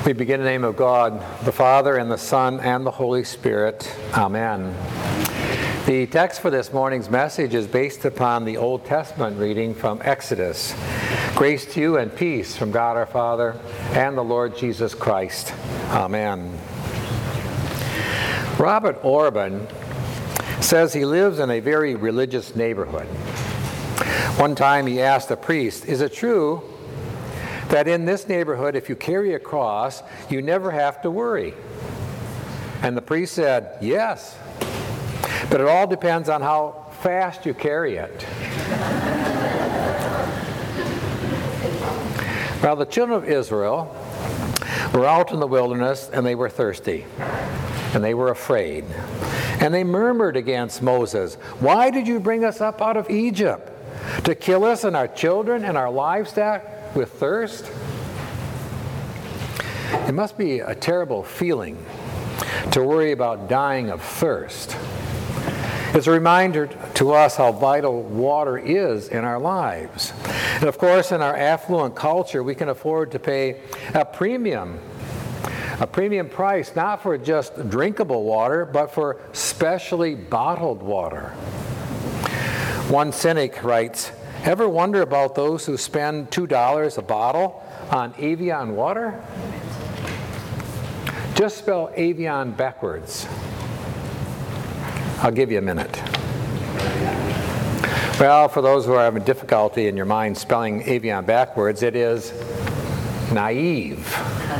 We begin in the name of God, the Father, and the Son, and the Holy Spirit. Amen. The text for this morning's message is based upon the Old Testament reading from Exodus. Grace to you and peace from God our Father and the Lord Jesus Christ. Amen. Robert Orban says he lives in a very religious neighborhood. One time he asked a priest, "Is it true that in this neighborhood, if you carry a cross, you never have to worry?" And the priest said, "Yes, but it all depends on how fast you carry it." Well, the children of Israel were out in the wilderness, and they were thirsty, and they were afraid. And they murmured against Moses, "Why did you bring us up out of Egypt? To kill us and our children and our livestock with thirst?" It must be a terrible feeling to worry about dying of thirst. It's a reminder to us how vital water is in our lives. And of course, in our affluent culture, we can afford to pay a premium price, not for just drinkable water, but for specially bottled water. One cynic writes, "Ever wonder about those who spend $2 a bottle on Evian water?" Just spell Evian backwards. I'll give you a minute. Well, for those who are having difficulty in your mind spelling Evian backwards, it is naive.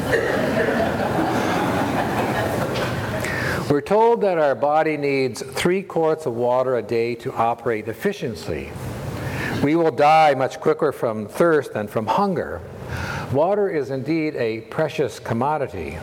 We're told that our body needs 3 quarts of water a day to operate efficiently. We will die much quicker from thirst than from hunger. Water is indeed a precious commodity.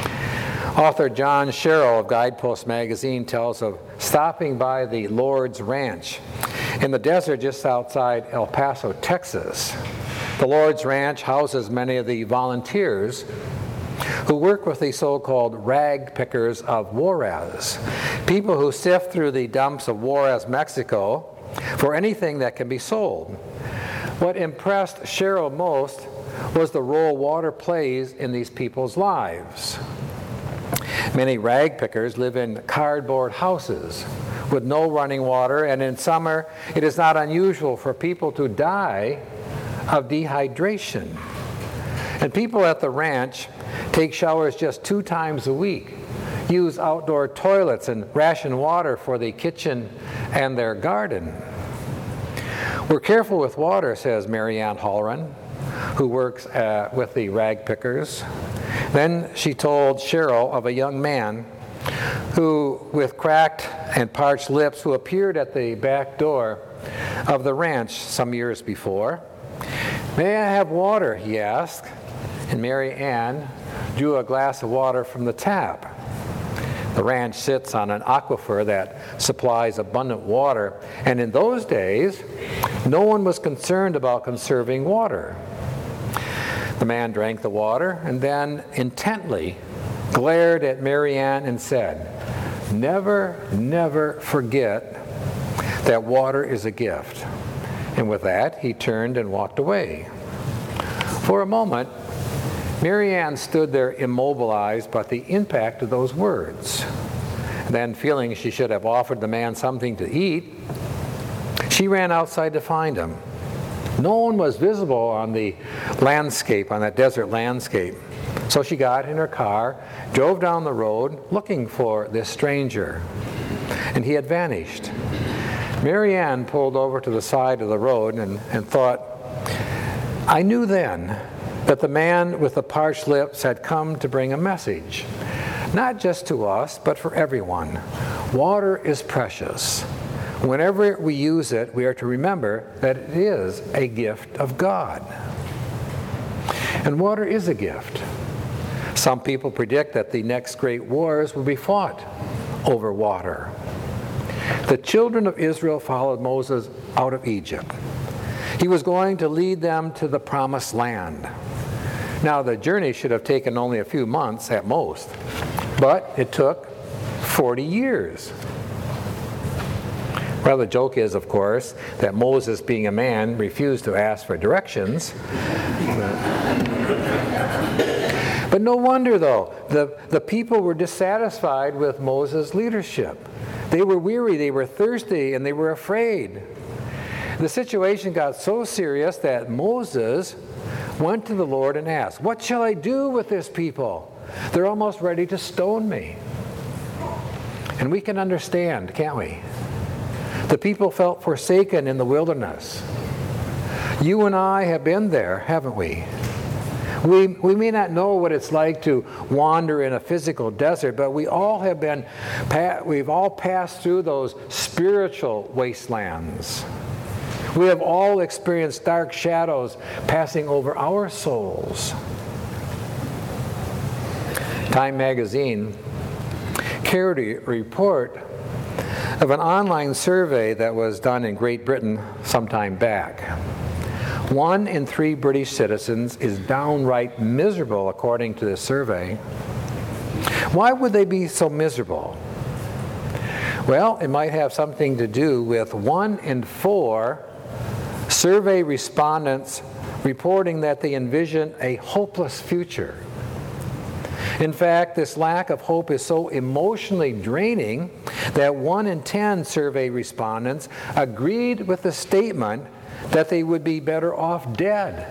Author John Sherrill of Guidepost magazine tells of stopping by the Lord's Ranch in the desert just outside El Paso, Texas. The Lord's Ranch houses many of the volunteers who work with the so-called rag pickers of Juarez, people who sift through the dumps of Juarez, Mexico, for anything that can be sold. What impressed Sherrill most was the role water plays in these people's lives. Many rag pickers live in cardboard houses with no running water, and in summer it is not unusual for people to die of dehydration. And people at the ranch take showers just 2 times a week, use outdoor toilets, and ration water for the kitchen and their garden. "We're careful with water," says Mary Ann Halloran, who works with the rag pickers. Then she told Cheryl of a young man who, with cracked and parched lips, who appeared at the back door of the ranch some years before. "May I have water?" he asked. And Mary Ann drew a glass of water from the tap. The ranch sits on an aquifer that supplies abundant water, and in those days, no one was concerned about conserving water. The man drank the water and then intently glared at Mary Ann and said, "Never, never forget that water is a gift." And with that, he turned and walked away. For a moment, Mary Ann stood there immobilized by the impact of those words. Then, feeling she should have offered the man something to eat, she ran outside to find him. No one was visible on the landscape, on that desert landscape. So she got in her car, drove down the road looking for this stranger, and he had vanished. Mary Ann pulled over to the side of the road and thought, "I knew then that the man with the parched lips had come to bring a message, not just to us, but for everyone. Water is precious. Whenever we use it, we are to remember that it is a gift of God." And water is a gift. Some people predict that the next great wars will be fought over water. The children of Israel followed Moses out of Egypt. He was going to lead them to the promised land. Now, the journey should have taken only a few months at most, but it took 40 years. Well, the joke is, of course, that Moses, being a man, refused to ask for directions. But no wonder, though, the people were dissatisfied with Moses' leadership. They were weary, they were thirsty, and they were afraid. The situation got so serious that Moses went to the Lord and asked, "What shall I do with this people? They're almost ready to stone me." And we can understand, can't we? The people felt forsaken in the wilderness. You and I have been there, haven't we? We may not know what it's like to wander in a physical desert, but we've all passed through those spiritual wastelands. We have all experienced dark shadows passing over our souls. Time magazine carried a report of an online survey that was done in Great Britain some time back. 1 in 3 British citizens is downright miserable, according to this survey. Why would they be so miserable? Well, it might have something to do with 1 in 4 survey respondents reporting that they envision a hopeless future. In fact, this lack of hope is so emotionally draining that 1 in 10 survey respondents agreed with the statement that they would be better off dead.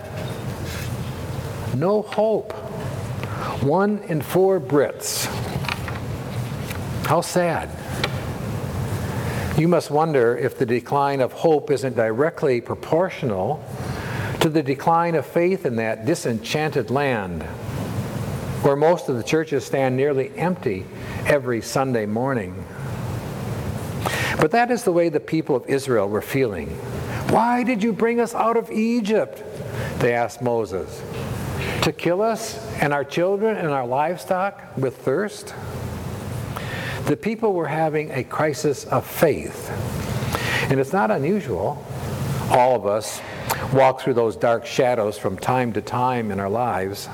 No hope. 1 in 4 Brits. How sad. You must wonder if the decline of hope isn't directly proportional to the decline of faith in that disenchanted land, where most of the churches stand nearly empty every Sunday morning. But that is the way the people of Israel were feeling. "Why did you bring us out of Egypt?" they asked Moses. "To kill us and our children and our livestock with thirst?" The people were having a crisis of faith. And it's not unusual. All of us walk through those dark shadows from time to time in our lives.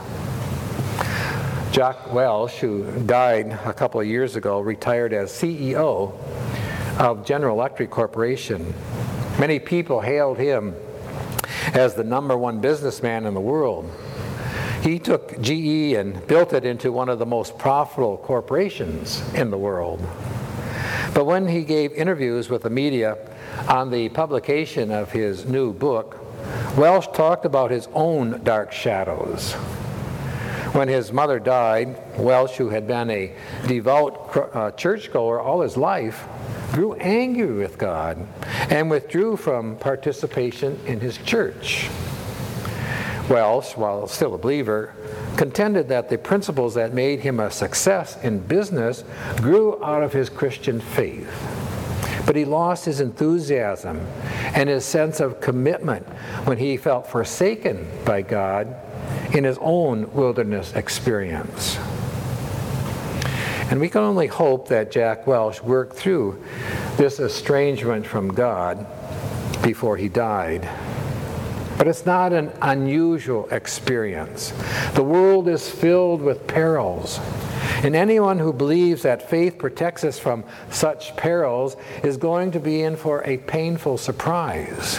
Jack Welch, who died a couple of years ago, retired as CEO of General Electric Corporation. Many people hailed him as the #1 businessman in the world. He took GE and built it into one of the most profitable corporations in the world. But when he gave interviews with the media on the publication of his new book, Welch talked about his own dark shadows. When his mother died, Welch, who had been a devout churchgoer all his life, grew angry with God and withdrew from participation in his church. Welch, while still a believer, contended that the principles that made him a success in business grew out of his Christian faith. But he lost his enthusiasm and his sense of commitment when he felt forsaken by God in his own wilderness experience. And we can only hope that Jack Welch worked through this estrangement from God before he died. But it's not an unusual experience. The world is filled with perils. And anyone who believes that faith protects us from such perils is going to be in for a painful surprise.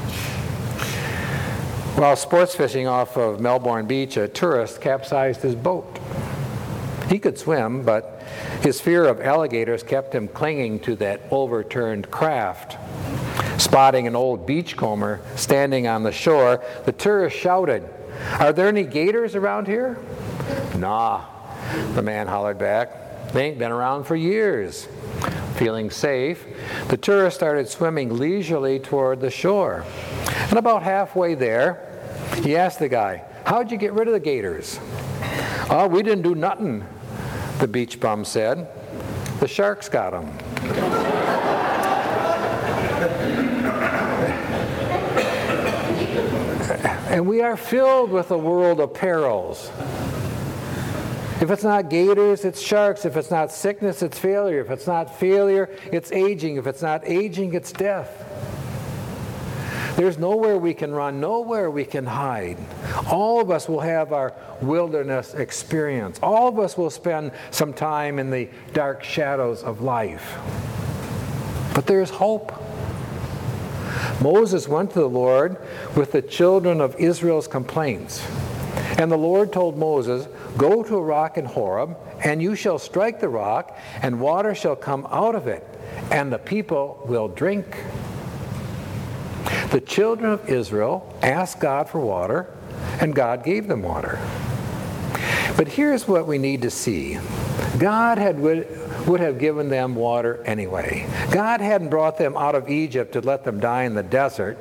While sports fishing off of Melbourne Beach, a tourist capsized his boat. He could swim, but his fear of alligators kept him clinging to that overturned craft. Spotting an old beachcomber standing on the shore, the tourist shouted, "Are there any gators around here?" "Nah," the man hollered back. "They ain't been around for years." Feeling safe, the tourist started swimming leisurely toward the shore. And about halfway there, he asked the guy, "How'd you get rid of the gators?" "Oh, we didn't do nothing," the beach bum said. "The sharks got them." And we are filled with a world of perils. If it's not gators, it's sharks. If it's not sickness, it's failure. If it's not failure, it's aging. If it's not aging, it's death. There's nowhere we can run, nowhere we can hide. All of us will have our wilderness experience. All of us will spend some time in the dark shadows of life. But there's hope. Moses went to the Lord with the children of Israel's complaints. And the Lord told Moses, Go to a rock in Horeb, and you shall strike the rock, and water shall come out of it, and the people will drink." The children of Israel asked God for water, and God gave them water. But here's what we need to see. God would have given them water anyway. God hadn't brought them out of Egypt to let them die in the desert.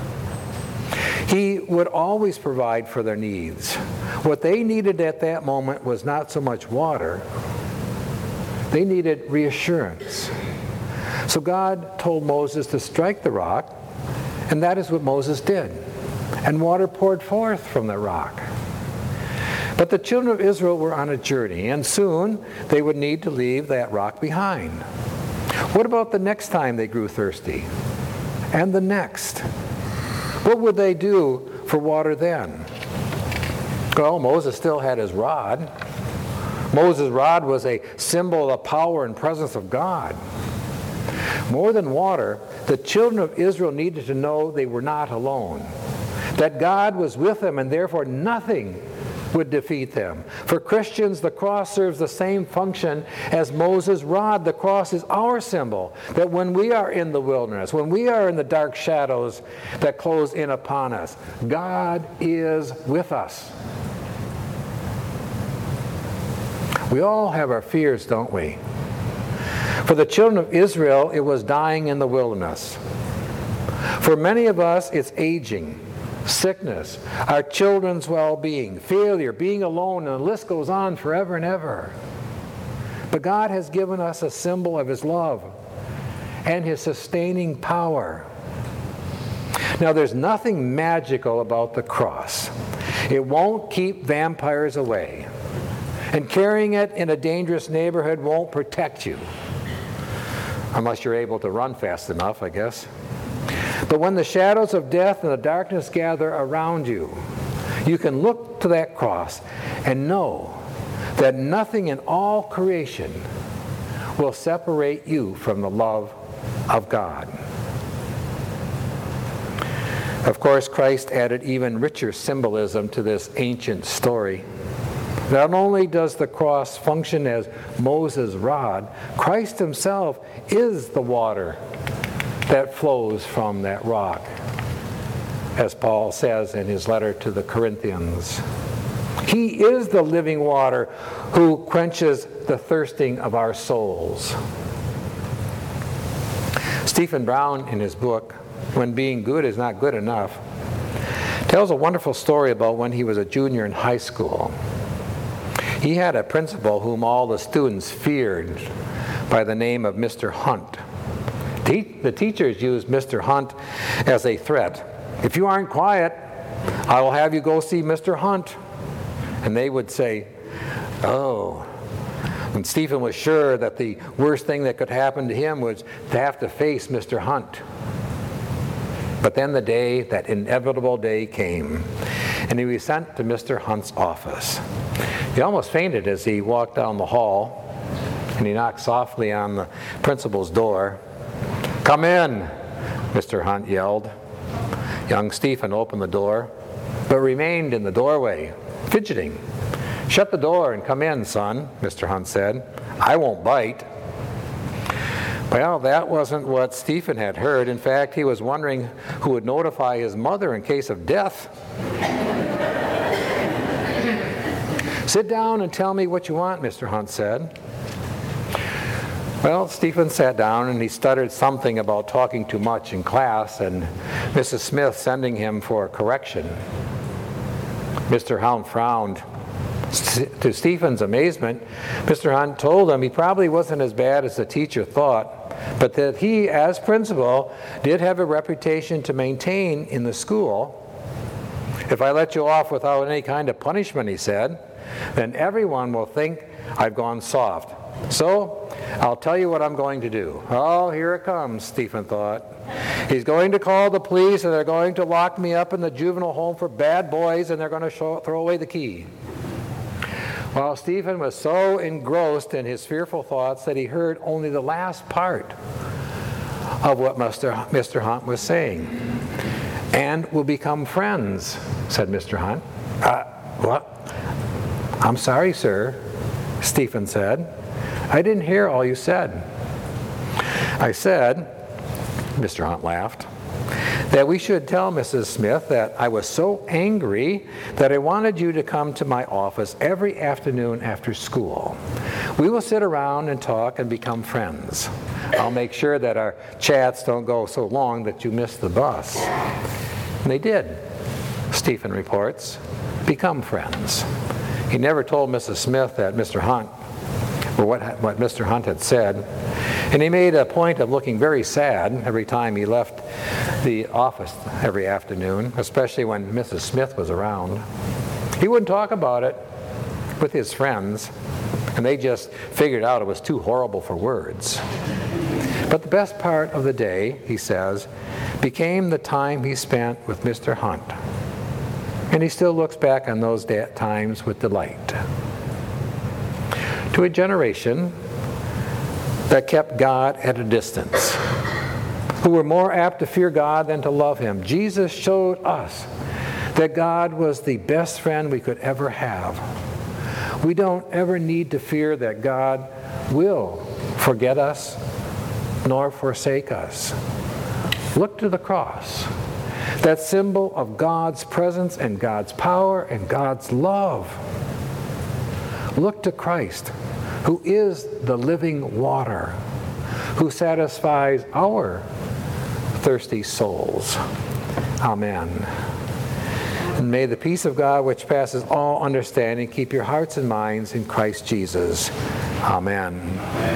He would always provide for their needs. What they needed at that moment was not so much water. They needed reassurance. So God told Moses to strike the rock, and that is what Moses did. And water poured forth from the rock. But the children of Israel were on a journey, and soon they would need to leave that rock behind. What about the next time they grew thirsty? And the next? What would they do for water then? Well, Moses still had his rod. Moses' rod was a symbol of the power and presence of God. More than water, the children of Israel needed to know they were not alone, that God was with them, and therefore nothing would defeat them. For Christians, the cross serves the same function as Moses' rod. The cross is our symbol that when we are in the wilderness, when we are in the dark shadows that close in upon us, God is with us. We all have our fears, don't we? For the children of Israel, it was dying in the wilderness. For many of us, it's aging, sickness, our children's well-being, failure, being alone, and the list goes on forever and ever. But God has given us a symbol of His love and His sustaining power. Now, there's nothing magical about the cross. It won't keep vampires away. And carrying it in a dangerous neighborhood won't protect you. Unless you're able to run fast enough, I guess. But when the shadows of death and the darkness gather around you, you can look to that cross and know that nothing in all creation will separate you from the love of God. Of course, Christ added even richer symbolism to this ancient story. Not only does the cross function as Moses' rod, Christ Himself is the water that flows from that rock, as Paul says in his letter to the Corinthians. He is the living water who quenches the thirsting of our souls. Stephen Brown, in his book, When Being Good Is Not Good Enough, tells a wonderful story about when he was a junior in high school. He had a principal whom all the students feared by the name of Mr. Hunt. The teachers used Mr. Hunt as a threat. If you aren't quiet, I will have you go see Mr. Hunt. And they would say, oh. And Stephen was sure that the worst thing that could happen to him was to have to face Mr. Hunt. But then that inevitable day came, and he was sent to Mr. Hunt's office. He almost fainted as he walked down the hall, and he knocked softly on the principal's door. "Come in," Mr. Hunt yelled. Young Stephen opened the door, but remained in the doorway, fidgeting. "Shut the door and come in, son," Mr. Hunt said. "I won't bite." Well, that wasn't what Stephen had heard. In fact, he was wondering who would notify his mother in case of death. "Sit down and tell me what you want," Mr. Hunt said. Well, Stephen sat down and he stuttered something about talking too much in class and Mrs. Smith sending him for correction. Mr. Hunt frowned. To Stephen's amazement, Mr. Hunt told him he probably wasn't as bad as the teacher thought, but that he, as principal, did have a reputation to maintain in the school. "If I let you off without any kind of punishment," he said, "then everyone will think I've gone soft. So I'll tell you what I'm going to do." Oh, here it comes, Stephen thought. He's going to call the police, and they're going to lock me up in the juvenile home for bad boys, and they're going to throw away the key. Well, Stephen was so engrossed in his fearful thoughts that he heard only the last part of what Mr. Hunt was saying. "And we'll become friends," said Mr. Hunt. What? "I'm sorry, sir," Stephen said. "I didn't hear all you said." "I said," Mr. Hunt laughed, "that we should tell Mrs. Smith that I was so angry that I wanted you to come to my office every afternoon after school. We will sit around and talk and become friends. I'll make sure that our chats don't go so long that you miss the bus." And they did, Stephen reports, become friends. He never told Mrs. Smith that Mr. Hunt, or what Mr. Hunt had said, and he made a point of looking very sad every time he left the office every afternoon, especially when Mrs. Smith was around. He wouldn't talk about it with his friends, and they just figured out it was too horrible for words. But the best part of the day, he says, became the time he spent with Mr. Hunt. And he still looks back on those times with delight. To a generation that kept God at a distance, who were more apt to fear God than to love Him, Jesus showed us that God was the best friend we could ever have. We don't ever need to fear that God will forget us nor forsake us. Look to the cross, that symbol of God's presence and God's power and God's love. Look to Christ, who is the living water, who satisfies our thirsty souls. Amen. And may the peace of God, which passes all understanding, keep your hearts and minds in Christ Jesus. Amen.